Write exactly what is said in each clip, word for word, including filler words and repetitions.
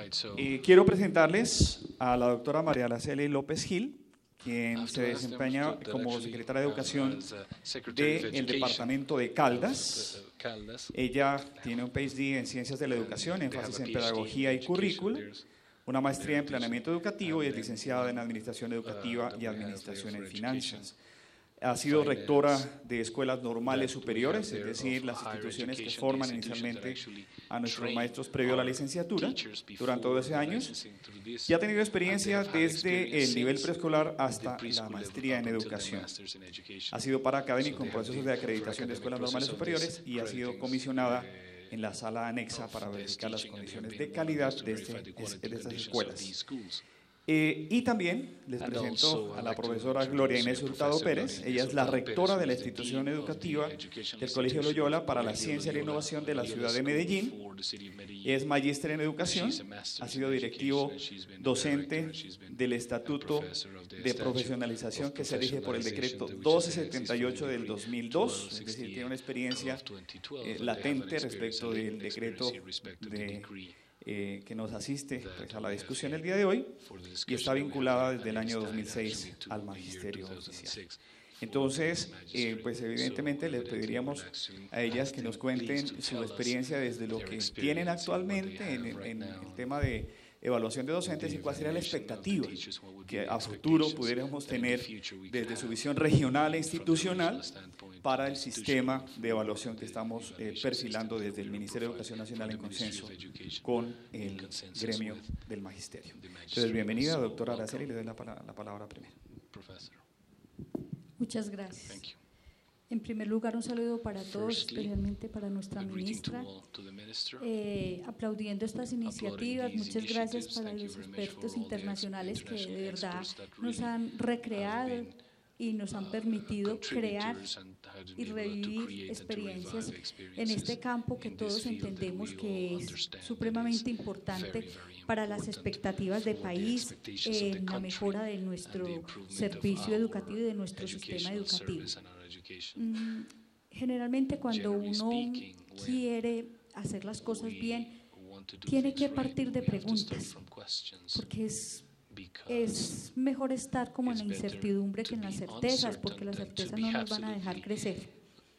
Eh, quiero presentarles a la doctora María Araceli López Gil, quien se desempeña como secretaria de Educación del Departamento de Caldas. Ella tiene un P H D en Ciencias de la Educación, énfasis en Pedagogía y Currículo, una maestría en Planeamiento Educativo y es licenciada en Administración Educativa y Administración en Finanzas. Ha sido rectora de escuelas normales superiores, es decir, las instituciones que forman inicialmente a nuestros maestros previo a la licenciatura, durante doce años, y ha tenido experiencia desde el nivel preescolar hasta la maestría en educación. Ha sido paracadémico en procesos de acreditación de escuelas normales superiores y ha sido comisionada en la sala anexa para verificar las condiciones de calidad de, este, de estas escuelas. Eh, y también les presento a la profesora Gloria Inés Hurtado Pérez. Ella es la rectora de la institución educativa del Colegio Loyola para la Ciencia y la Innovación de la ciudad de Medellín. Es magíster en educación, ha sido directivo docente del Estatuto de Profesionalización que se rige por el decreto doce setenta y ocho del dos mil dos, es decir, tiene una experiencia eh, latente respecto del decreto de Eh, que nos asiste pues, a la discusión el día de hoy y está vinculada desde el año dos mil seis al magisterio oficial. Entonces, eh, pues evidentemente les pediríamos a ellas que nos cuenten su experiencia desde lo que tienen actualmente en, en el tema de evaluación de docentes y cuál sería la expectativa que a futuro pudiéramos tener desde su visión regional e institucional para el sistema de evaluación que estamos eh, perfilando desde el Ministerio de Educación Nacional en consenso con el gremio del magisterio. Entonces, bienvenida, doctora Araceli, le doy la, la palabra primero. Muchas gracias. En primer lugar, un saludo para todos, especialmente para nuestra ministra, eh, aplaudiendo estas iniciativas. Muchas gracias para los expertos internacionales que de verdad nos han recreado y nos han permitido crear y revivir experiencias en este campo que todos entendemos que es supremamente importante para las expectativas de país, en la mejora de nuestro servicio educativo y de nuestro sistema educativo. Mm, generalmente cuando uno quiere hacer las cosas bien, tiene que partir de preguntas, porque es Es mejor estar como en la incertidumbre que en las certezas, porque las certezas no nos van a dejar crecer.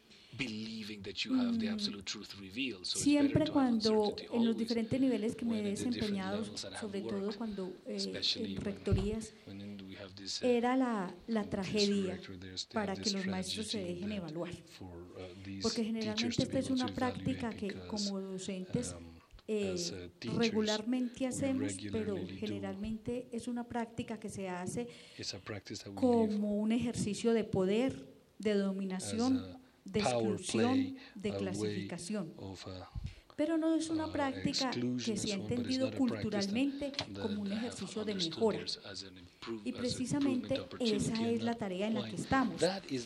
Mm, siempre cuando en los diferentes niveles que me he desempeñado, sobre todo cuando eh, en rectorías, era la, la tragedia para que los maestros se dejen evaluar, porque generalmente esta es una práctica que como docentes Eh, regularmente hacemos, pero generalmente es una práctica que se hace como un ejercicio de poder, de dominación, de exclusión, de clasificación. Pero no es una práctica que se ha entendido culturalmente como un ejercicio de mejora. Y precisamente esa es la tarea en la que estamos.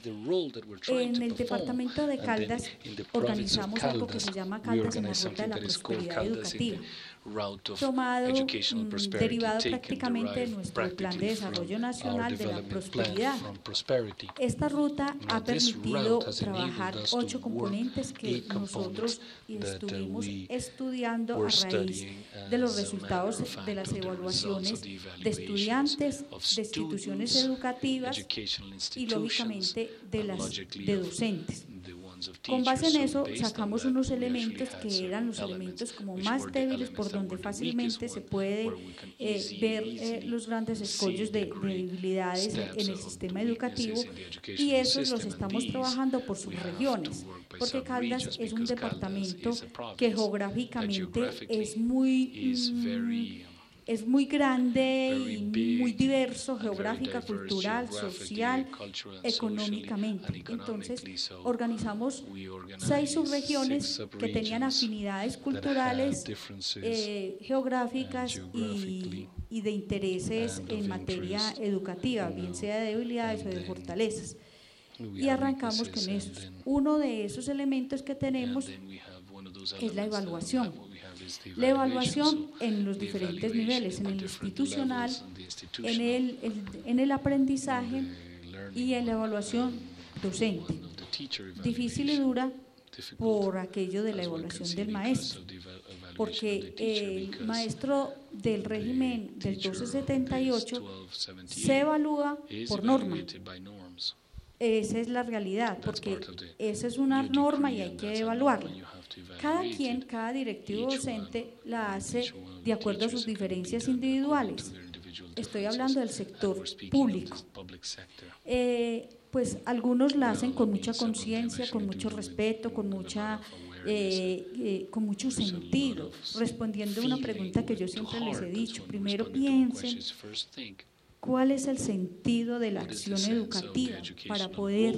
En el departamento de Caldas organizamos algo que se llama Caldas en la Ruta de la Prosperidad Educativa, tomado, mm, derivado prácticamente de nuestro Plan de Desarrollo Nacional de la Prosperidad. Esta ruta ha permitido trabajar ocho componentes que nosotros estuvimos estudiando a raíz de los resultados de las evaluaciones de estudiantes, de instituciones educativas y lógicamente de las de docentes. Con base en eso sacamos unos elementos que eran los elementos como más débiles, por donde fácilmente se puede eh, ver eh, los grandes escollos de, de debilidades en el sistema educativo, y esos los estamos trabajando por sus regiones, porque Caldas es un departamento que geográficamente es muy mm, es muy grande y muy diverso geográfica, cultural, social, económicamente. Entonces, organizamos seis subregiones que tenían afinidades culturales, eh, geográficas y, y de intereses en materia educativa, bien sea de debilidades o de fortalezas. Y arrancamos con esos. Uno de esos elementos que tenemos es la evaluación. La evaluación en los diferentes niveles, en el institucional, en el, el, en el aprendizaje y en la evaluación docente. Difícil y dura por aquello de la evaluación del maestro, porque el maestro del régimen del doce setenta y ocho se evalúa por norma. Esa es la realidad, porque esa es una norma y hay que evaluarla. Cada quien, cada directivo docente la hace de acuerdo a sus diferencias individuales. Estoy hablando del sector público. Eh, pues algunos la hacen con mucha conciencia, con mucho respeto, con mucha eh, eh, con mucho sentido, respondiendo a una pregunta que yo siempre les he dicho. Primero piensen cuál es el sentido de la acción educativa para poder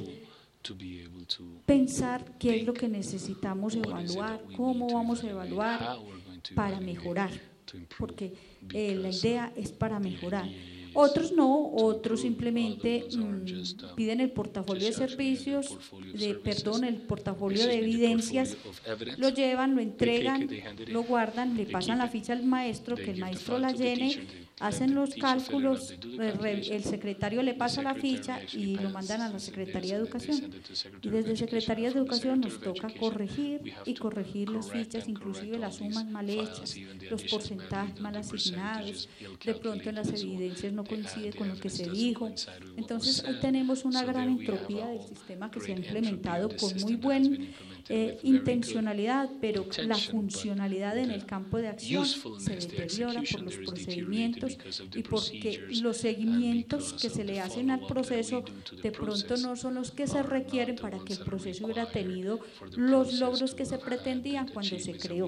pensar qué es lo que necesitamos evaluar, cómo vamos a evaluar para mejorar, porque eh, la idea es para mejorar. Otros no, otros simplemente mmm, piden el portafolio de servicios, de, perdón, el portafolio de evidencias, lo llevan, lo entregan, lo guardan, le pasan la ficha al maestro, que el maestro la llene, hacen los cálculos, el secretario le pasa la ficha y lo mandan a la Secretaría de Educación. Y desde Secretaría de Educación nos toca corregir y corregir las fichas, inclusive las sumas mal hechas, los porcentajes mal asignados, de pronto en las evidencias no coincide con lo que se dijo. Entonces ahí tenemos una gran entropía del sistema que se ha implementado con muy buena eh, intencionalidad, pero la funcionalidad en el campo de acción se deteriora por los procedimientos y porque los seguimientos que se le hacen al proceso de pronto no son los que se requieren para que el proceso hubiera tenido los logros que se pretendían cuando se creó.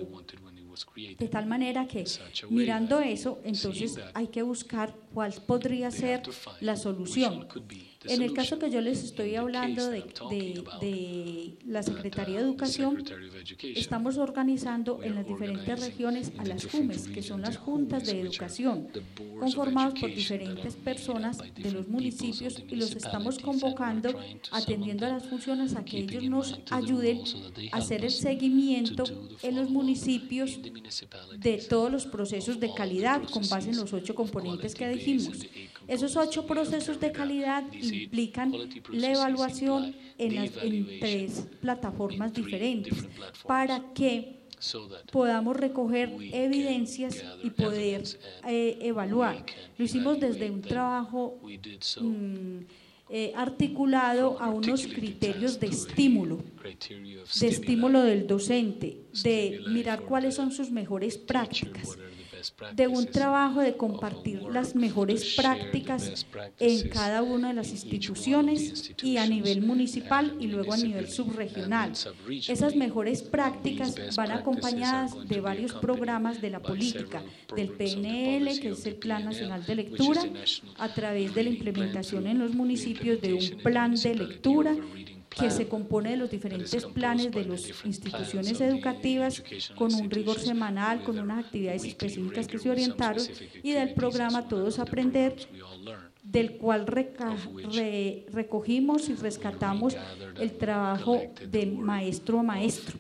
De tal manera que, mirando eso, entonces hay que buscar cuál podría ser la solución. En el caso que yo les estoy hablando de, de, de la Secretaría de Educación, estamos organizando en las diferentes regiones a las JUMES, que son las juntas de educación, conformados por diferentes personas de los municipios, y los estamos convocando, atendiendo a las funciones, a que ellos nos ayuden a hacer el seguimiento en los municipios de todos los procesos de calidad con base en los ocho componentes que dijimos. Esos ocho procesos de calidad implican la evaluación en, las, en tres plataformas diferentes para que podamos recoger evidencias y poder eh, evaluar. Lo hicimos desde un trabajo mmm, eh, articulado a unos criterios de estímulo, de estímulo del docente, de mirar cuáles son sus mejores prácticas, de un trabajo de compartir las mejores prácticas en cada una de las instituciones y a nivel municipal y luego a nivel subregional. Esas mejores prácticas van acompañadas de varios programas de la política, del P N L, que es el Plan Nacional de Lectura, a través de la implementación en los municipios de un plan de lectura que se compone de los diferentes planes de las instituciones educativas con un rigor semanal, con unas actividades específicas que se orientaron, y del programa Todos Aprender, del cual reca, re, recogimos y rescatamos el trabajo de maestro a maestro,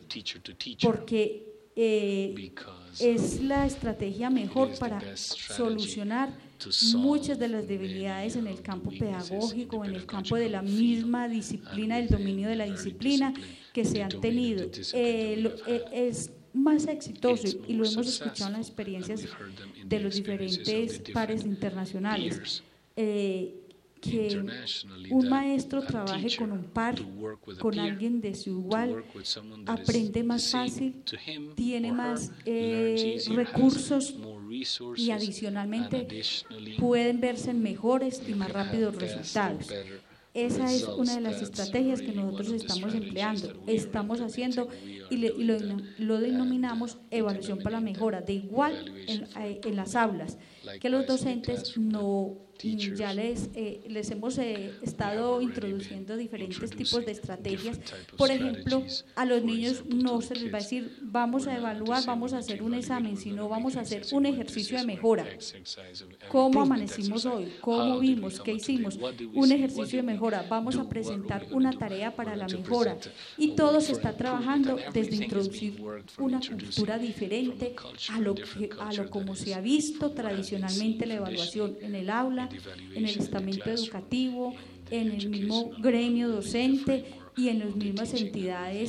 porque eh, es la estrategia mejor para solucionar muchas de las debilidades en el campo pedagógico, en el campo de la misma disciplina, el dominio de la disciplina que se han tenido. Eh, lo, eh, es más exitoso, y lo hemos escuchado en las experiencias de los diferentes pares internacionales, eh, que un maestro trabaje con un par, con alguien de su igual, aprende más fácil, tiene más eh, recursos y adicionalmente pueden verse mejores y más rápidos resultados. Esa es una de las estrategias que nosotros estamos empleando, estamos haciendo y, le, y lo, lo denominamos evaluación para la mejora, de igual en, en las aulas, que los docentes no, ya les, eh, les hemos eh, estado introduciendo diferentes tipos de estrategias. Por ejemplo, a los niños no se les va a decir vamos a evaluar, vamos a hacer un examen, sino vamos a hacer un ejercicio de mejora. ¿Cómo amanecimos hoy? ¿Cómo vimos? ¿Qué hicimos? Un ejercicio de mejora. Vamos a presentar una tarea para la mejora. Y todo se está trabajando desde introducir una cultura diferente a lo, que, a lo como se ha visto tradicionalmente la evaluación en el aula, en el estamento educativo, en el mismo gremio docente y en las mismas entidades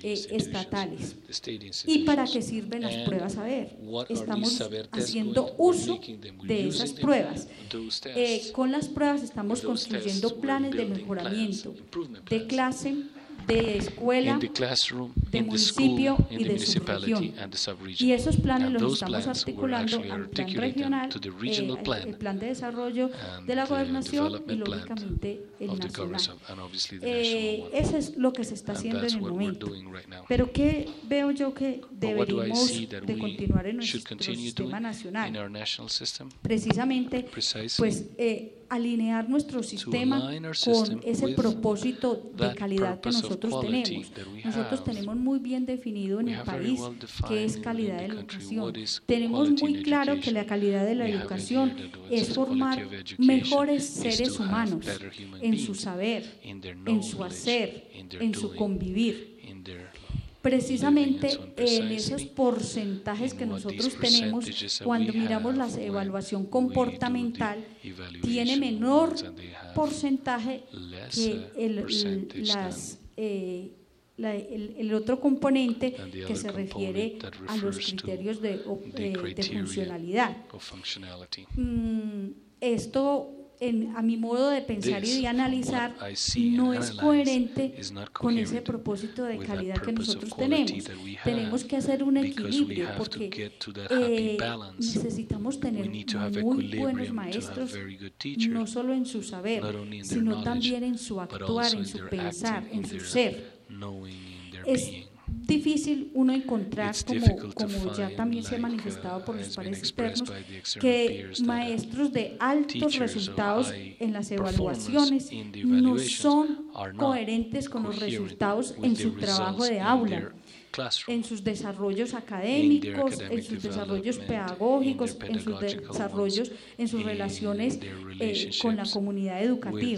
eh, estatales. ¿Y para qué sirven las pruebas saber? Estamos haciendo uso de esas pruebas. Eh, con las pruebas estamos construyendo planes de mejoramiento de clase, de escuela, de municipio y de subregión. Y esos planes los estamos articulando al plan regional, eh, el plan de desarrollo de la gobernación y lógicamente el nacional. Eh, eso es lo que se está haciendo en el momento. Pero ¿qué veo yo que deberíamos de continuar en nuestro sistema nacional? Precisamente, pues, eh, alinear nuestro sistema con ese propósito de calidad que nosotros tenemos. Nosotros tenemos muy bien definido en el país qué es calidad de la educación. Tenemos muy claro que la calidad de la educación es formar mejores seres humanos en su saber, en su hacer, en su convivir. Precisamente en esos porcentajes que nosotros tenemos, cuando miramos la evaluación comportamental, tiene menor porcentaje que el, las, eh, la, el, el otro componente que se refiere a los criterios de, de, de funcionalidad. Mm, esto, En, a mi modo de pensar y de analizar, no es coherente con ese propósito de calidad que nosotros tenemos. Tenemos que hacer un equilibrio porque eh, necesitamos tener muy buenos maestros, no solo en su saber, sino también en su actuar, en su pensar, en su ser. Es difícil uno encontrar, como, como ya también se ha manifestado por los pares externos, que maestros de altos resultados en las evaluaciones no son coherentes con los resultados en su trabajo de aula, en sus desarrollos académicos, en sus desarrollos pedagógicos, en sus desarrollos, en sus relaciones eh, con la comunidad educativa.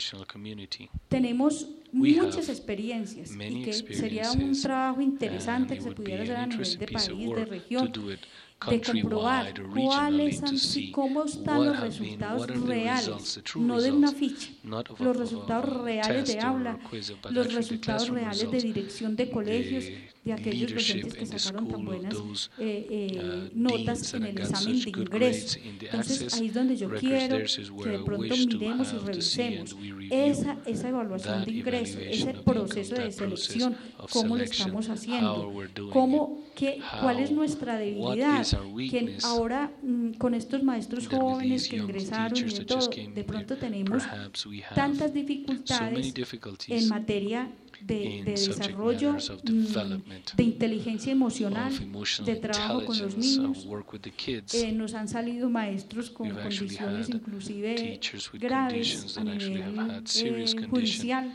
Tenemos muchas experiencias y que sería un trabajo interesante que se pudiera hacer a nivel de país, de región, de comprobar cuáles han sido, cómo están los resultados reales, no de una ficha, los resultados reales de aula, los resultados reales de dirección de colegios, de aquellos docentes que sacaron tan buenas eh, eh, notas en el examen de ingreso. Entonces ahí es donde yo quiero que de pronto miremos y revisemos esa, esa evaluación de ingreso, ese proceso de selección, cómo lo estamos haciendo, cómo, qué, cuál es nuestra debilidad, que ahora mm, con estos maestros jóvenes que ingresaron y de todo, de pronto tenemos tantas dificultades en materia De, de desarrollo, de inteligencia emocional, de trabajo con los niños. Eh, nos han salido maestros con condiciones inclusive graves a nivel eh, judicial,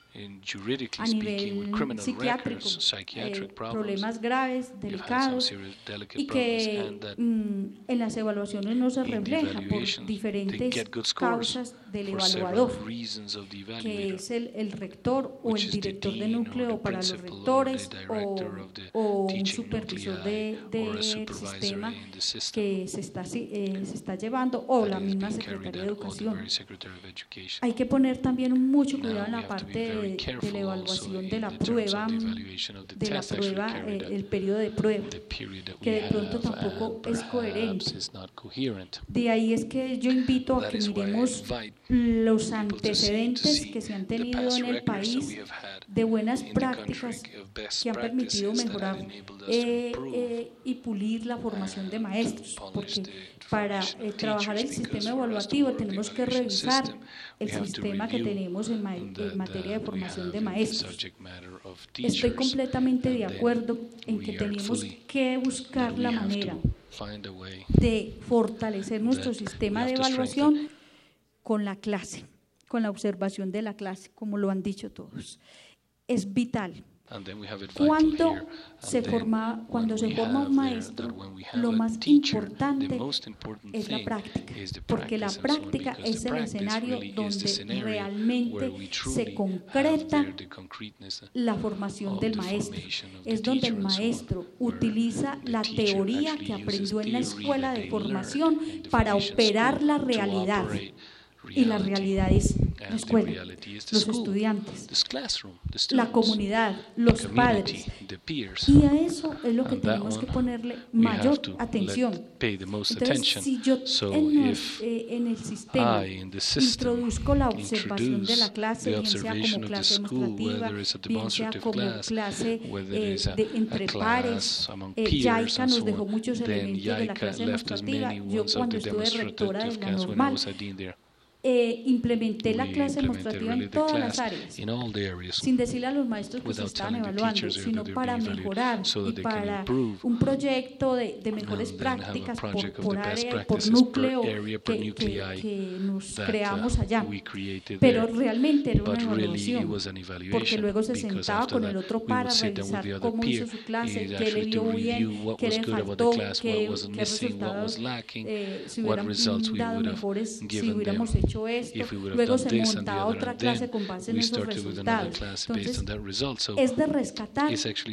a nivel psiquiátrico, eh, problemas graves, delicados, y que mm, en las evaluaciones no se refleja por diferentes causas del evaluador, que es el, el rector o el director de núcleo para los rectores o, o un supervisor del de, de sistema que se está, eh, se está llevando, o la misma Secretaría de Educación. Hay que poner también mucho cuidado en la parte de De, de la evaluación de la prueba, de la prueba, eh, el periodo de prueba, que de pronto tampoco es coherente. De ahí es que yo invito a que miremos los antecedentes que se han tenido en el país de buenas prácticas que han permitido mejorar eh, eh, y pulir la formación de maestros, porque para eh, trabajar el sistema evaluativo tenemos que revisar el sistema que tenemos en, ma en materia de formación de maestros. Estoy completamente de acuerdo en que tenemos que buscar la manera de fortalecer nuestro sistema de evaluación con la clase, con la observación de la clase, como lo han dicho todos. Es vital. Cuando se forma, cuando se forma un maestro, lo más importante es la práctica, porque la práctica es el escenario donde realmente se concreta la formación del maestro. Es donde el maestro utiliza la teoría que aprendió en la escuela de formación para operar la realidad. Y la realidad es la escuela, los estudiantes, la comunidad, los padres. Y a eso es lo que tenemos que ponerle mayor atención. Entonces, si yo en el, eh, en el sistema introduzco la observación de la clase, bien sea como clase demostrativa, bien sea como clase eh, de entre pares, eh, YAICA nos dejó muchos elementos de la clase demostrativa. Yo cuando estuve rectora de la normal, Eh, implementé la clase demostrativa en todas las áreas, sin decirle a los maestros que se estaban evaluando, sino para mejorar y para un proyecto de, de mejores prácticas por, por área, por núcleo que, que, que nos creamos allá. Pero realmente era una evaluación, porque luego se sentaba con el otro para revisar cómo hizo su clase, qué le dio bien, qué le faltó, qué, qué resultados eh, se hubieran dado mejores si hubiéramos hecho esto, luego se montaba otra clase con base en esos resultados. Entonces, es de rescatar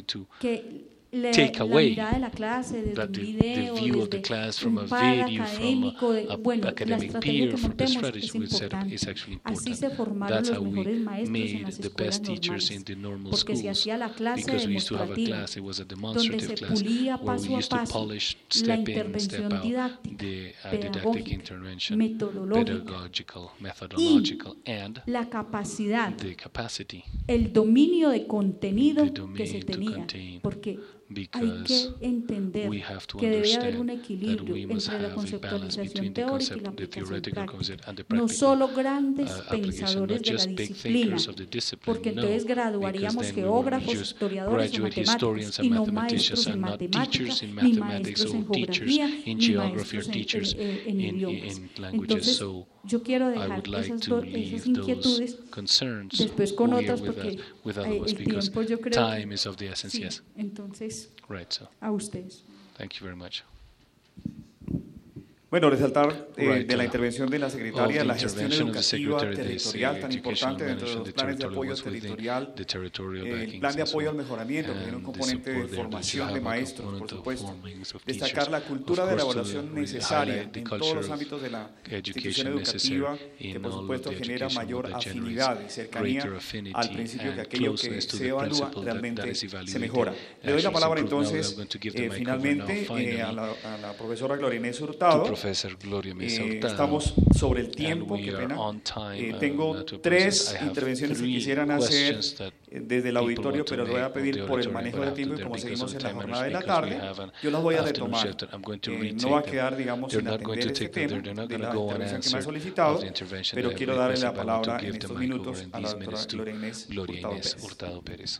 que Le, take la away mirada de la clase, desde that un the, video, the view of the desde class from a un par video, from académico, de, a, bueno, a academic la peer, que from the montemos strategy es we set up importante. is actually Así important. se formaron That's los how we mejores maestros en made las the escuelas best teachers normales, in the normal porque se schools, hacía la clase because we used to have a demostrativa, class, it was a donde demonstrative se class, pulía where paso we a used to paso polish la step in, step intervención out, didáctica, the uh, didactic pedagógica, intervention, metodológica pedagogical, y methodological, and la capacidad, the capacity, el dominio de contenido the que domain se to tenía, contain, porque hay que because entender we have to que debe haber un understand that equilibrio we must entre la have a balance conceptualización between the teórica y la concept, the aplicación theoretical práctica. concept and the No practical solo grandes uh, application, pensadores not de la just big disciplina, thinkers of the discipline, porque no, entonces because graduaríamos then we would geógrafos, just historiadores o graduate historians matemáticos, and y no mathematicians maestros en and not matemáticas, teachers in ni mathematics maestros en or teachers geografía, in ni geography or maestros en, teachers en, en in, idiomas. in languages. Entonces, So yo quiero I dejar would like esas, to do, leave esas those inquietudes concerns después con here otras, with, porque us, with eh, other ones, el because tiempo yo creo time que, is of the essence, sí, yes. entonces, Right, so a ustedes. thank you very much. Bueno, resaltar eh, Right, de la uh, intervención de la secretaria, of the la gestión intervention of the educativa secretary, the territorial tan educational importante dentro de management, los the planes de territorial apoyo was within territorial, the territorial eh, el backings plan de as apoyo al well. mejoramiento, que tiene un And the componente de support there, formación to de have a maestros, por component of supuesto. formings of Destacar teachers. la cultura Of de la course, to evaluación re- necesaria highlight the en culture todos los of ámbitos de la institución education educativa, necessary que in por all of supuesto the genera education mayor that afinidad y generates cercanía greater affinity al principio que and aquello que closeness to se the evalúa principle that, that realmente is se evaluated mejora. Le doy la actually is palabra improved. Now entonces I'm going to give the eh, microphone now, finalmente eh, finally, a, la, a la profesora Gloria Inés to Hurtado. Professor Gloria Mesa Eh, Hurtado. estamos sobre el And tiempo, we qué are pena. on time, Eh, uh, tengo not to tres present. I have intervenciones que three quisieran hacer questions that eh, desde el people auditorio, want to pero les voy a make of pedir the por el auditorium, manejo but del after tiempo y that, como because seguimos of en the la time jornada de la because we tarde, have an yo las voy a afternoon retomar. shift that I'm going to Eh, retake no va a them. quedar, digamos, They're sin not going atender to este take them, tema they're not de going to la go intervención que me ha unanswered solicitado, of the intervention pero that I've quiero darle la requested, but I want to palabra en give the estos mic minutos over in a la these doctora minutes to Gloria Inés Gloria Hurtado Inés Pérez. Hurtado Pérez.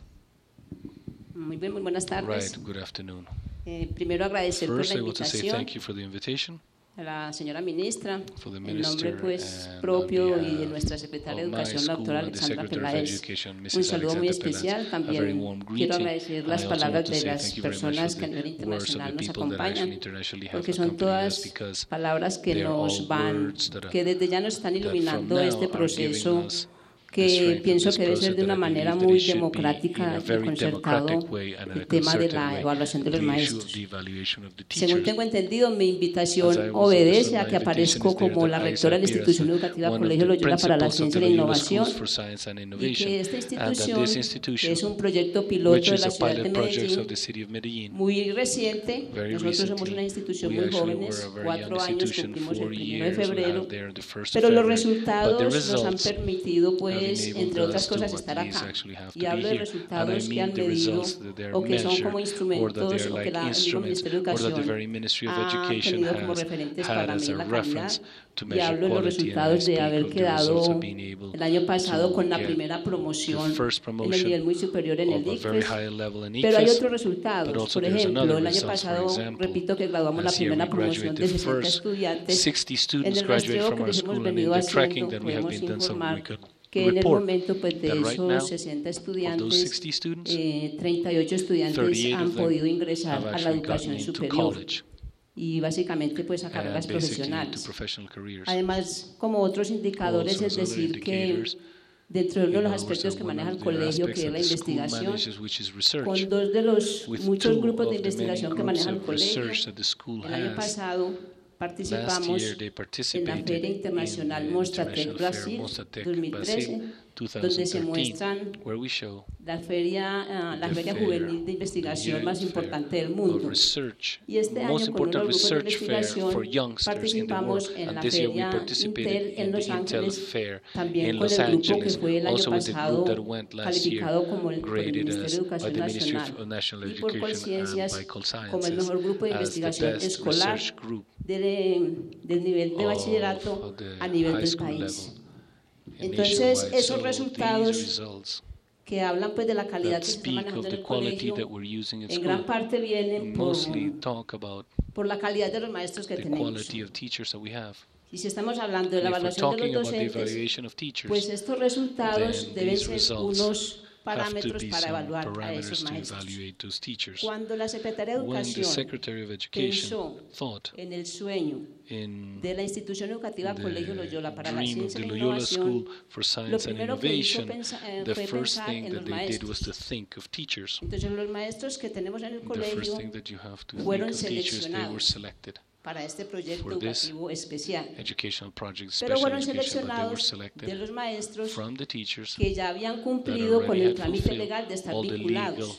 Muy bien, muy buenas tardes. Right, good afternoon. Eh, primero agradecer por First, la I want to say invitación thank you for the invitation. a la señora ministra, For the en minister nombre pues and propio on y de behalf nuestra secretaria de of my Educación, la school doctora and the Alexandra Secretary of Peláez. Education, Un Missus saludo muy Alexandra Peláez. especial. A very También warm quiero greeting. agradecer And las I also want palabras to de say las thank you very much personas for que a nivel the words of the internacional nos people that actually acompañan, internationally have porque son accompanied us, todas because palabras que they are all nos van, words that are- que desde ya nos están that from iluminando now este are proceso giving us the que strength of pienso this que debe ser process de una that I manera believe that muy it should be in democrática a y very concertado democratic way and in el a tema de concerted la way, evaluación de los the issue maestros. of the evaluation of the Según teachers. tengo entendido, mi As I invitación was obedece understood, a my que invitation aparezco is there como that la I rectora de la appear as institución educativa one of Colegio the Loyola para la principals of Ciencia the y la Loyola Innovación, Schools for Science and y Innovation, que esta and that institución, this que institution, es un proyecto which piloto de is la a ciudad de pilot project of Medellín, the city of Medellín, muy reciente, very nosotros somos recently, una institución we muy actually jóvenes, were a very cuatro young años institution, cumplimos el four primero de years we febrero, have there the first of pero los February, but the resultados nos han results permitido, have pues, enabled entre otras us to cosas, at estar least acá. actually have to Y be hablo de here. And I resultados que mean han the medido results that they're o que son measured, como or that instrumentos they're o que like la, el mismo instruments, Ministerio de or that the Educación very Ministry of ha Education tenido como has referentes had para as medir a la calidad. reference to Y measure hablo de los quality, and I resultados de speak haber of the results quedado of being able el año pasado to con la get primera promoción the first en el promotion nivel muy superior en el of a very ICFES. high level in Pero hay ICFES, otros but resultados. also Por there's ejemplo, another el año results. For pasado, example, repito que graduamos la this year we primera promoción de graduated sesenta first estudiantes. sixty En students el graduated rastreo from que our les hemos school, and in venido the haciendo, tracking that we have podemos been done, so we informar could que en el report momento pues, de that right now, esos sesenta of those estudiantes, sixty students, eh, treinta y ocho estudiantes thirty-eight han of them podido ingresar have a la actually educación gotten into superior college y básicamente pues a and carreras basically into profesionales. professional careers. Además, como otros indicadores, Also, es as other decir, que indicators, dentro de uno de in los other words, aspectos that que one maneja of el the colegio, que aspects es that la the school investigación, manages, which is research, con dos de los with muchos two grupos de of the many investigación que groups maneja el of colegio, research that the school el año has. pasado participamos year they en la participated Feria in Internacional the Mostratec International Fair Brasil Mostratec dos mil trece, Brasil donde se twenty thirteen, muestran where we show la feria, uh, la the feria fair, juvenil de the investigación youth más fair importante del of mundo. research, Y este most año con unos important grupos de research fair for investigación youngsters in the world. participamos en And la this year we feria participated Intel en in Los the Intel Ángeles, Fair también in con Los el grupo que Angeles, fue el año also with the pasado group that went last year, calificado como el, por el graded Ministerio as de by Educación the Ministry Nacional of National y por Education and Colciencias by Colsciences como el mejor grupo de as the investigación best escolar research group de, del nivel de of- bachillerato of the a nivel high del school país. level Entonces, nationwide. esos So these resultados results que hablan pues de la calidad that que se está speak manejando of en the el quality colegio, that we're using at en gran school parte vienen por, mostly talk about por la calidad de los maestros que the tenemos. quality of teachers that we have. Y si estamos hablando de la And if we're evaluación de talking los about the docentes, evaluation of teachers, pues estos resultados then deben these ser results unos have to parámetros be para some evaluar a parameters esos to maestros. evaluate those teachers. Cuando la Secretaría de When the Educación Secretary of pensó Education thought en el sueño in de la institución educativa Colegio the Loyola para la dream of ciencia the y la Loyola innovación, School for lo Science and primero que hizo Innovation, pensa- eh, the fue first pensar thing en that los they did was to maestros. think of teachers. Entonces los maestros que tenemos en el The first colegio thing that you have to think fueron of teachers, they were seleccionados selected para este proyecto for this educativo especial. educational project, Pero special fueron education, but they were seleccionados de selected los maestros from the teachers que ya habían that cumplido con already el had trámite fulfilled legal de estar all the legal vinculados.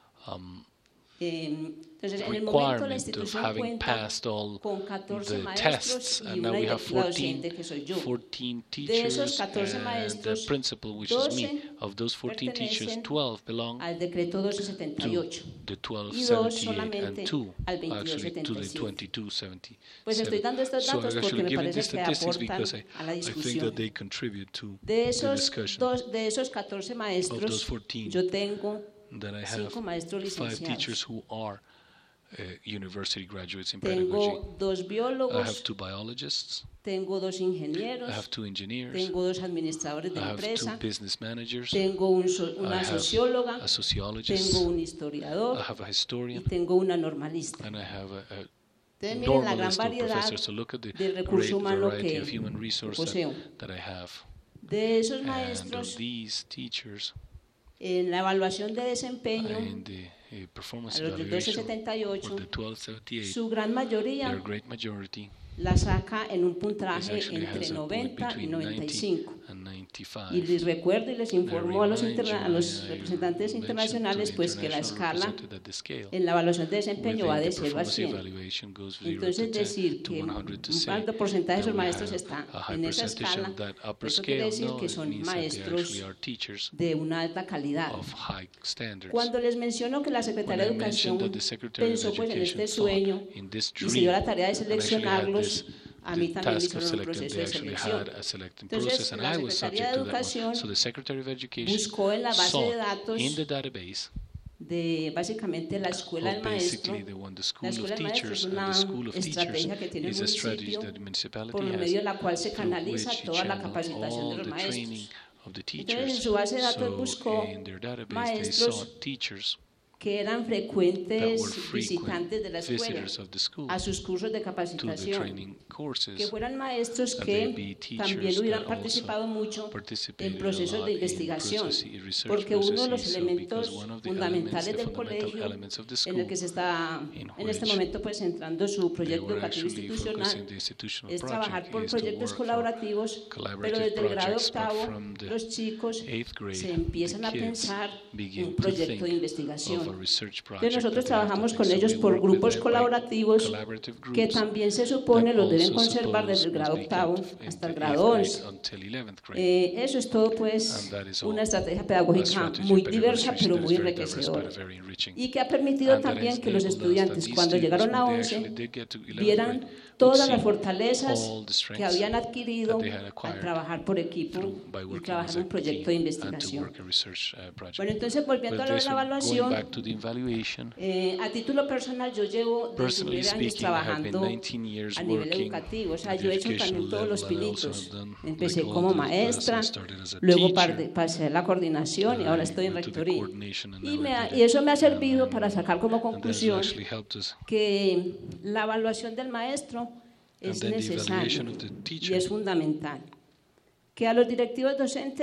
um, Eh, Entonces, en el momento la requirement of institución having cuenta passed all con catorce the maestros tests, y and una now we have directiva fourteen, docente que soy yo. fourteen De esos teachers catorce and the maestros, principal, which is me. doce Of those fourteen teachers, pertenecen twelve belong al decreto doce setenta y to ocho. the twelve y dos seventy-eight solamente and two al veintidós actually to setenta y the siete. twenty-two seventy. Pues estoy dando estos So datos I'm porque actually me giving parece these que statistics aportan because I, a la I think discusión. that they contribute to De the esos, discussion. dos, de esos catorce Of those maestros, fourteen, yo tengo that I have cinco maestros five licenciados. teachers who are uh, university graduates in pedagogy. Tengo dos I have biólogos, two biologists. tengo dos ingenieros, I have two engineers. tengo dos administradores I de have two empresa, business managers. tengo un so- I una have socióloga, a sociologist. tengo un I historiador have a y historian. tengo una normalista. And I have a, a Ustedes miren la gran normalist of variedad professors. So look at the del great recurso humano variety que of human resource poseo. that, that I have. De esos And maestros, of these teachers, en la evaluación de desempeño, in the uh, performance a los del evaluation, doce setenta y ocho, or the twelve seventy-eight, su gran their mayoría great majority la saca en un is puntaje actually entre has a point noventa y between noventa y ninety cinco. and ninety-five. Y les recuerdo y les informo a los, remind interna- you, a los I representantes mentioned internacionales to the pues que la international escala represented that the scale en la evaluación de desempeño va within de the cero a performance cien. evaluation goes zero Entonces to ten decir to que one hundred to un say alto porcentaje de that esos we maestros have está a high en esa percentage escala, of that upper eso quiere scale. decir No, que it son means that they maestros actually are teachers de una alta calidad. of high standards. Cuando les menciono que la When Secretaría I de mentioned Educación that the Secretary of pensó pues en Education este thought sueño in this y se dio la dream tarea de and actually had seleccionarlos, this a mí the también me task of hicieron un selecting, proceso they de actually selección. had a selecting Entonces, process, and la I was Secretaría subject de to that one. Educación So the Secretary of Education buscó en la base saw de datos in the database de básicamente la escuela of del maestro. basically the one, the La school of escuela del maestro teachers, es and una the school of teachers estrategia que tiene el is a strategy municipio that the municipality por has, medio de la cual se through canaliza which it toda la channel capacitación de all los the training maestros. of the Entonces, en teachers. su base de datos So buscó in their database, they maestros saw teachers que eran that frecuentes were frequent visitantes de la escuela visitors of the school a sus cursos de to the capacitación, training courses, que fueran maestros that que they be teachers también hubieran that also participado mucho participated en a procesos lot de in investigación, processes- in research porque uno de los processes, so elementos because one of the fundamentales elements, the del fundamental colegio elements of the en school, el que se está in en este which momento pues entrando su they proyecto were educativo actually institucional focusing the institutional es trabajar project por is to proyectos work for colaborativos, pero collaborative desde el grado projects, but octavo from the los chicos eighth grade, se empiezan the a kids pensar begin un to proyecto think de of a investigación. research project Entonces nosotros that they have to trabajamos think. con So ellos we por work with grupos them by colaborativos collaborative que groups también se supone that los deben also conservar desde el suppose grado must be octavo kept in hasta el the grado eighth grade once. until eleventh grade. Eh, eso es todo pues And that is una all estrategia a pedagógica strategy muy of diversa pedagogy pero that is muy very diverse, enriquecedora but very enriching. y que ha permitido And that también has que los enabled us that estudiantes these cuando students, llegaron a when they once actually did get to eleventh vieran grade, would todas see las fortalezas all the strengths que habían adquirido that they had al acquired trabajar por equipo through by y working trabajar as en a un proyecto de team and to investigación. work a research uh, project. Bueno, entonces volviendo But a lo de this la one, going evaluación, back to the evaluation, eh, a título personal yo llevo personally diecinueve años speaking, I have been trabajando nineteen years a nivel working educativo, o sea, at the yo he hecho educational también todos los level. I also pinitos. have done Empecé like all como the classes. maestra, I started as a luego teacher, par- pasé a la coordinación y and ahora I estoy en went to the rectoría. coordination and Y, now me I ha- did y it. eso me ha servido And, para sacar como and that has conclusión actually helped us. que la evaluación del maestro And es then the necesaria evaluation of the y teacher es fundamental. Que a los directivos docentes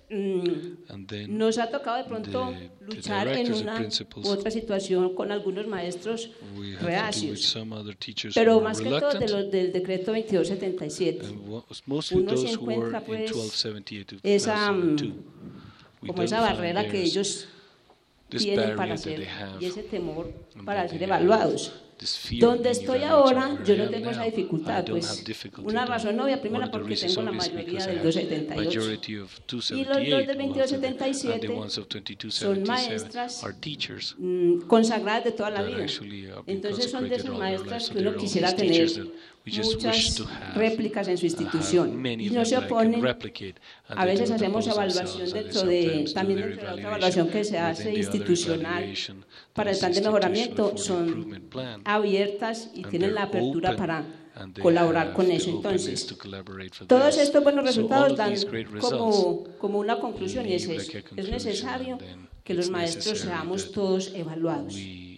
mm, nos ha tocado de pronto the, the luchar en una u otra situación con algunos maestros reacios, pero más que todo de los del decreto veintidós setenta y siete. Uno se encuentra pues esa, como esa barrera que ellos tienen para ser, y ese temor para ser evaluados. Donde estoy ahora, yo no tengo esa dificultad, pues una razón obvia, primera porque tengo la mayoría del doscientos setenta y ocho y los dos del veintidós setenta y siete son maestras mm, consagradas de toda la vida. Entonces son de esas maestras que uno quisiera tener muchas réplicas en su institución y no se oponen. A veces hacemos evaluación dentro de, también dentro de la otra evaluación que se hace institucional para el plan de mejoramiento, son abiertas y tienen la apertura para colaborar con eso. Entonces, todos estos buenos resultados dan como, como una conclusión y es eso. Es necesario que los maestros seamos todos evaluados.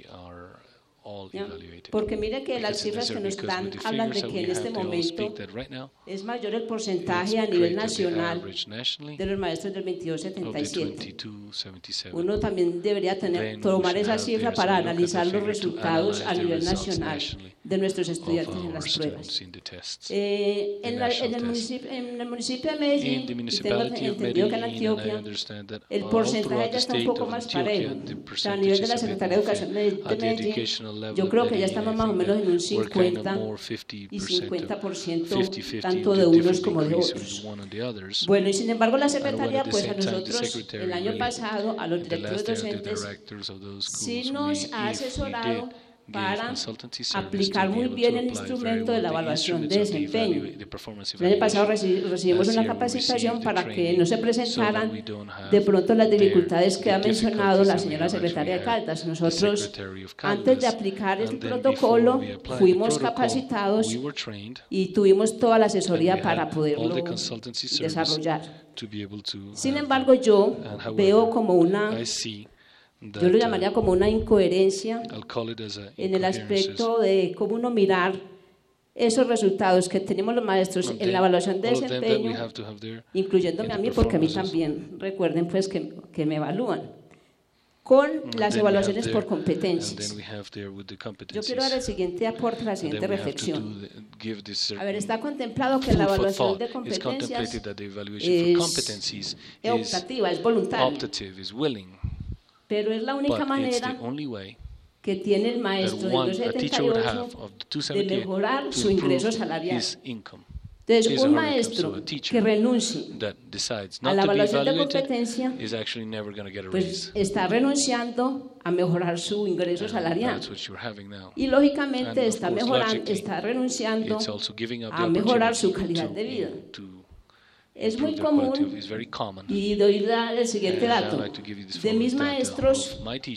¿Ya? Porque mire que las cifras que nos dan hablan de que en este momento es mayor el porcentaje a nivel nacional de los maestros del veintidós setenta y siete. Uno también debería tener, tomar esa cifra para analizar los resultados a nivel nacional de nuestros estudiantes en las pruebas. Eh, en, la, en, el municipio, en el municipio de Medellín, y tengo entendido que en Antioquia, el porcentaje ya está un poco más parejo. O sea, a nivel de la Secretaría de Educación de Medellín, yo creo que ya estamos más o menos en un cincuenta y cincuenta por ciento tanto de unos como de otros. Bueno, y sin embargo la Secretaría, pues a nosotros el año pasado, a los directores docentes, sí nos ha asesorado para aplicar muy bien el instrumento de la evaluación de desempeño. El año pasado recibimos una capacitación para que no se presentaran de pronto las dificultades que ha mencionado la señora secretaria de Caldas. Nosotros, antes de aplicar el protocolo, fuimos capacitados y tuvimos toda la asesoría para poderlo desarrollar. Sin embargo, yo veo como una... Yo lo llamaría como una incoherencia en el aspecto de cómo uno mirar esos resultados que tenemos los maestros en la evaluación de desempeño, incluyéndome a mí, porque a mí también, recuerden pues que, que me evalúan, con las evaluaciones por competencias. Yo quiero dar el siguiente aporte, la siguiente reflexión. A ver, está contemplado que la evaluación de competencias es optativa, es voluntaria. Pero es la única manera que tiene el maestro del doscientos setenta y ocho de mejorar su ingreso salarial. Entonces, un maestro que renuncie a la evaluación de competencia, pues está renunciando a mejorar su ingreso salarial. Y lógicamente está, mejorando, está renunciando a mejorar su calidad de vida. Es muy común, y doy la, el siguiente dato, de mis maestros,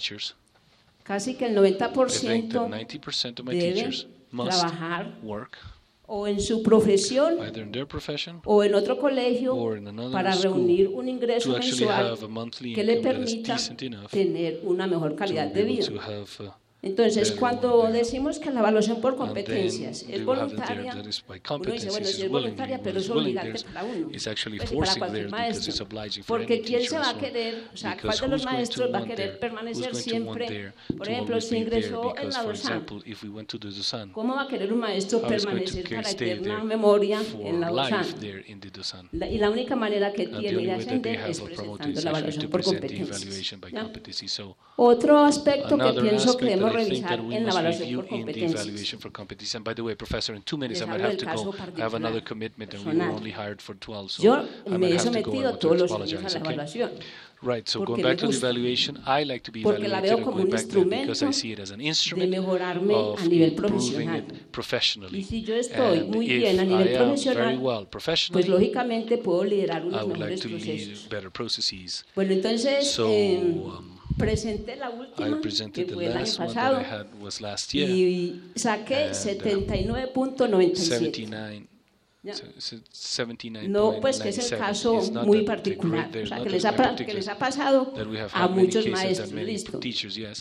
casi que el noventa por ciento deben trabajar o en su profesión o en otro colegio para reunir un ingreso mensual que le permita tener una mejor calidad de vida. Entonces, cuando decimos que la evaluación por competencias es voluntaria, uno dice, bueno, sí es voluntaria, pero es obligante para uno, pues, para cualquier maestro. Porque ¿quién se va a querer, o sea, cuál de los maestros va a querer permanecer siempre? Por ejemplo, si ingresó en la DOSAN, ¿cómo va a querer un maestro permanecer para eterna memoria en la DOSAN? Y la única manera que tiene de ascender es presentando la evaluación por competencias. ¿Ya? Otro aspecto que pienso que debemos revisar en la evaluación por competencias. And by the way, Professor, in two minutes I might have to go. I have another commitment, and we were only hired for twelve, so Yo I me he might have to go. I sometido want to todos los años a apologize. la Okay. evaluación. Right. So Porque going me back to the gusta. evaluation, I like to be Porque la evaluated veo and como going un back there because I instrumento see it as an de instrument mejorarme of a nivel improving profesional. it professionally. Y si yo estoy And muy if bien a I nivel am profesional, very well pues professionally, lógicamente puedo liderar I unos would like mejores to lead procesos. better processes. Bueno, entonces So, eh, um, presenté la I última, que presented the fue el año last one that pasado, I had was last year. y saqué And, uh, setenta y nueve punto noventa y siete. seventy-nine. Ya. So- so seventy-nine No, pues que es el caso muy particular, o sea, que les ha, pa- que les ha pasado a muchos maestros, listo.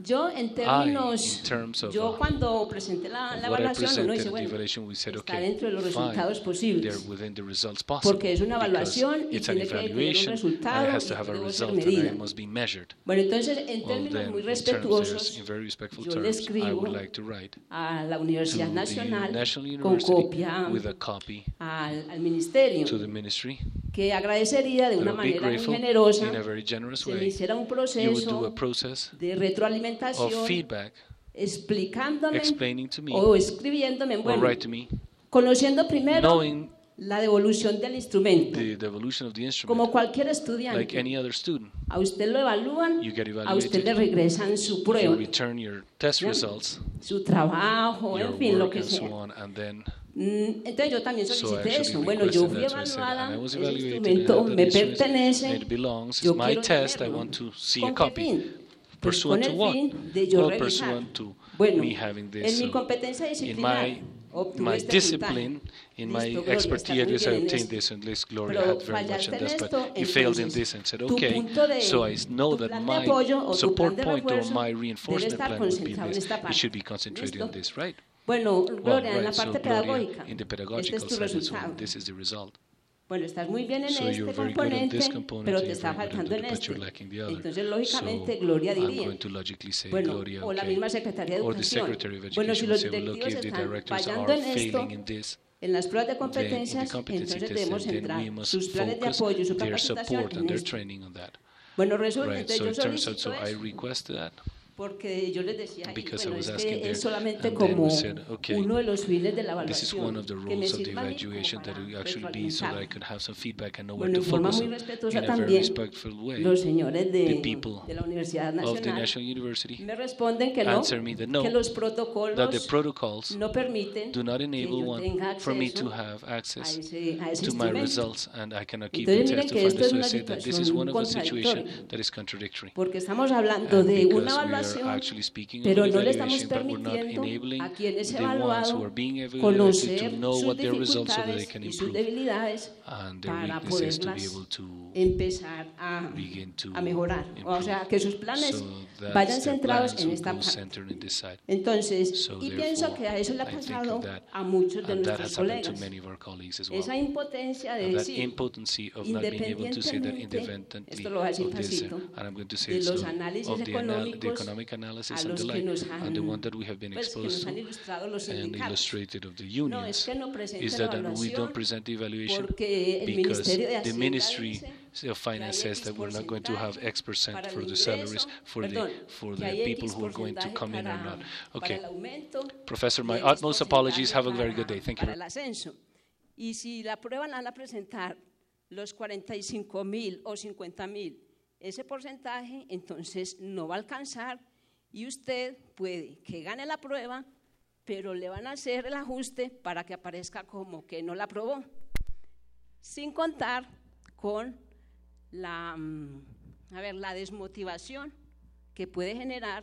Yo en términos, I, in of, yo cuando presenté la, la evaluación, uno dice, bueno, said, está okay, dentro de los fine, resultados posibles, porque es una evaluación y tiene que tener un resultado y debe ser medida. Bueno, entonces, en términos well, then, muy respetuosos, terms, yo terms, le escribo like a la Universidad Nacional con copia al, al Ministerio, que agradecería de una manera muy generosa se me hiciera un proceso de retroalimentación explicándome o escribiéndome, bueno, conociendo primero la devolución del instrumento. Como cualquier estudiante, like any other student, a usted lo evalúan, a usted le regresan su prueba, results, su trabajo, en fin, lo que sea. So entonces yo también solicité so eso. Bueno, yo fui evaluada, ese instrumento me pertenece, yo quiero tenerlo. ¿Con qué fin? Pues con el fin de yo revisar. Bueno, en mi competencia disciplinar, my este discipline, in my Listo, expertise, I obtained this, and Liz Gloria had very much in this, but you failed in this and said, okay, so I know that my support point or my reinforcement plan would be this. You should be concentrated on this, right? Bueno, Gloria, well, right. en la parte so, pedagógica, Gloria, in the este es tu resultado. This is the result. Bueno, estás muy bien en so este componente, pero te está faltando en este. Entonces, lógicamente, so Gloria diría, bueno, Gloria, o la okay. misma Secretaría de Educación, bueno, si los directivos están fallando en esto, en las pruebas de competencias, entonces debemos centrar sus planes de apoyo y su capacitación en esto. Bueno, resulta, right. so yo solicito eso. Porque yo les decía, bueno, es que es solamente como said, okay, uno de los fines de la evaluación, que me sirva a mí como bueno, en forma muy respetuosa también, los señores de, de la Universidad Nacional me responden que no, no, que los protocolos no permiten que yo tenga acceso a ese, a ese instrumento. Entonces miren que esto es una situación contradictoria, porque estamos hablando de una evaluación, pero no le estamos permitiendo a quienes es evaluado conocer sus dificultades y sus debilidades para poderlas empezar a, a mejorar. O sea, que sus planes vayan centrados en esta parte. Entonces, y pienso que a eso le ha pasado a muchos de nuestros colegas. Esa impotencia de decir, independientemente, esto lo voy a decir pasito, de los análisis económicos a los que nos han, pues, que nos han ilustrado los sindicatos. No, es que no presenta la evaluación porque el Ministerio de Hacienda dice of Finance says that we're not going to have X percent for the salaries for the for the people who are going to come in or not. Okay, Professor, my utmost apologies. Have a very good day. Thank you. Y si la prueba la van a presentar los cuarenta y cinco mil o cincuenta mil, ese porcentaje entonces no va a alcanzar y usted puede que gane la prueba, pero le van a hacer el ajuste para que aparezca como que no la aprobó, sin contar con la, a ver, la desmotivación que puede generar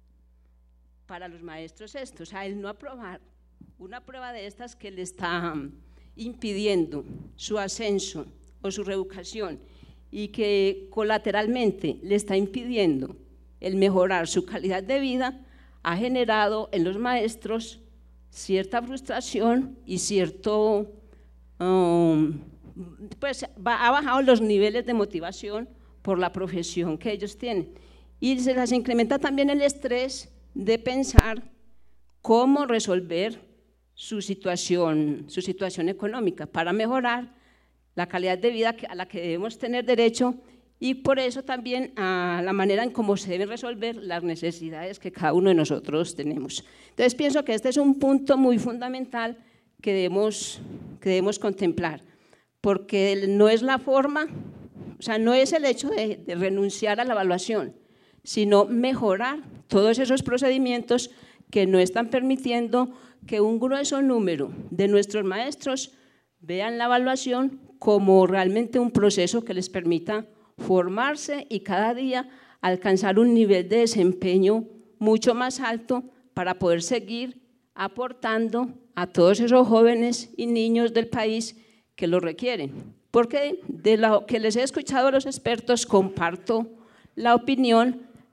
para los maestros esto, o sea, el no aprobar una prueba de estas que le está impidiendo su ascenso o su reeducación y que colateralmente le está impidiendo el mejorar su calidad de vida, ha generado en los maestros cierta frustración y cierto, um, pues ha bajado los niveles de motivación por la profesión que ellos tienen. Y se les incrementa también el estrés de pensar cómo resolver su situación, su situación económica para mejorar la calidad de vida a la que debemos tener derecho y por eso también a la manera en cómo se deben resolver las necesidades que cada uno de nosotros tenemos. Entonces pienso que este es un punto muy fundamental que debemos, que debemos contemplar, porque no es la forma, o sea, no es el hecho de, de renunciar a la evaluación, sino mejorar todos esos procedimientos que no están permitiendo que un grueso número de nuestros maestros vean la evaluación como realmente un proceso que les permita formarse y cada día alcanzar un nivel de desempeño mucho más alto para poder seguir aportando a todos esos jóvenes y niños del país que lo requieren. Porque de lo que les he escuchado a los expertos comparto la opinión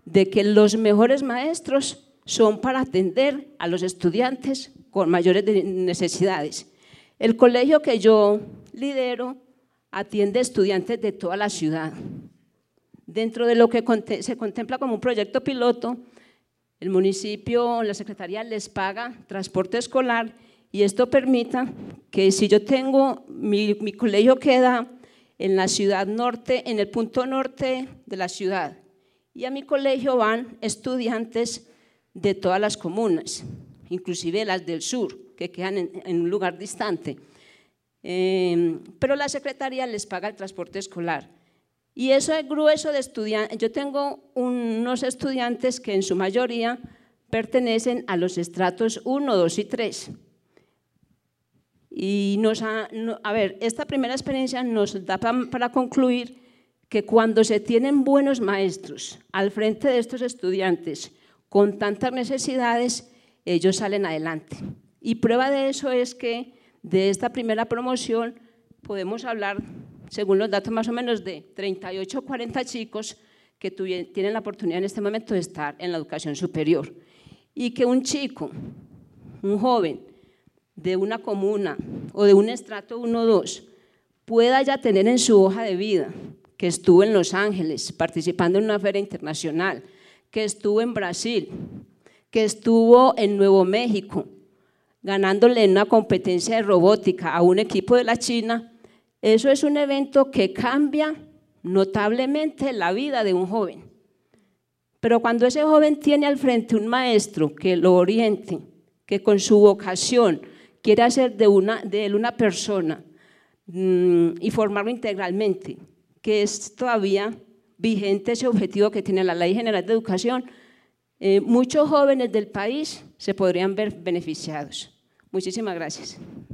de que los mejores maestros son para atender a los estudiantes con mayores necesidades. El colegio que yo lidero atiende estudiantes de toda la ciudad. Dentro de lo que se contempla como un proyecto piloto, el municipio, la secretaría les paga transporte escolar y esto permita que si yo tengo, mi, mi colegio queda en la ciudad norte, en el punto norte de la ciudad, y a mi colegio van estudiantes de todas las comunas, inclusive las del sur, que quedan en, en un lugar distante. Eh, pero la secretaría les paga el transporte escolar. Y eso es grueso de estudiantes. Yo tengo unos estudiantes que en su mayoría pertenecen a los estratos uno, dos y tres. Y nos ha, no, a ver, esta primera experiencia nos da pa, para concluir que cuando se tienen buenos maestros al frente de estos estudiantes con tantas necesidades, ellos salen adelante. Y prueba de eso es que de esta primera promoción podemos hablar, según los datos más o menos, de treinta y ocho o cuarenta chicos que tienen la oportunidad en este momento de estar en la educación superior. Y que un chico, un joven de una comuna o de un estrato uno o dos pueda ya tener en su hoja de vida que estuvo en Los Ángeles participando en una feria internacional, que estuvo en Brasil, que estuvo en Nuevo México ganándole en una competencia de robótica a un equipo de la China. Eso es un evento que cambia notablemente la vida de un joven. Pero cuando ese joven tiene al frente un maestro que lo oriente, que con su vocación quiere hacer de, una, de él una persona mmm, y formarlo integralmente, que es todavía vigente ese objetivo que tiene la Ley General de Educación, eh, muchos jóvenes del país se podrían ver beneficiados. Muchísimas gracias.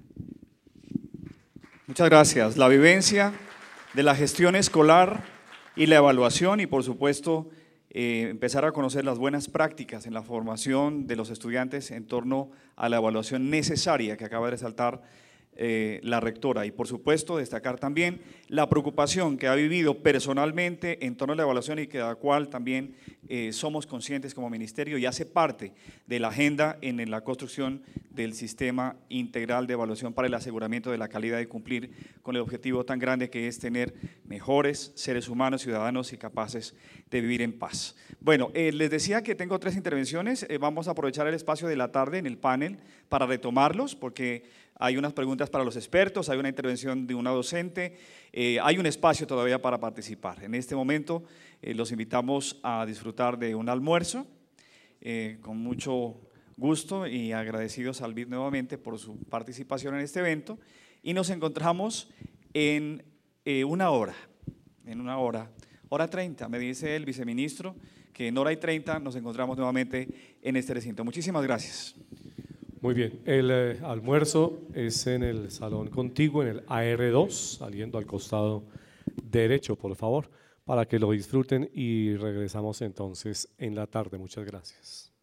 Muchas gracias. La vivencia de la gestión escolar y la evaluación y, por supuesto, eh, empezar a conocer las buenas prácticas en la formación de los estudiantes en torno a la evaluación necesaria que acaba de resaltar eh, la rectora. Y, por supuesto, destacar también la preocupación que ha vivido personalmente en torno a la evaluación y que de la cual también eh, somos conscientes como ministerio y hace parte de la agenda en, en la construcción del sistema integral de evaluación para el aseguramiento de la calidad y cumplir con el objetivo tan grande que es tener mejores seres humanos, ciudadanos y capaces de vivir en paz. Bueno, eh, les decía que tengo tres intervenciones, eh, vamos a aprovechar el espacio de la tarde en el panel para retomarlos porque hay unas preguntas para los expertos, hay una intervención de una docente, eh, hay un espacio todavía para participar. En este momento eh, los invitamos a disfrutar de un almuerzo eh, con mucho gusto y agradecidos al B I D nuevamente por su participación en este evento y nos encontramos en eh, una hora, en una hora, hora treinta, me dice el viceministro que en hora y treinta nos encontramos nuevamente en este recinto. Muchísimas gracias. Muy bien, el eh, almuerzo es en el salón contiguo, en el A R dos, saliendo al costado derecho, por favor, para que lo disfruten y regresamos entonces en la tarde. Muchas gracias.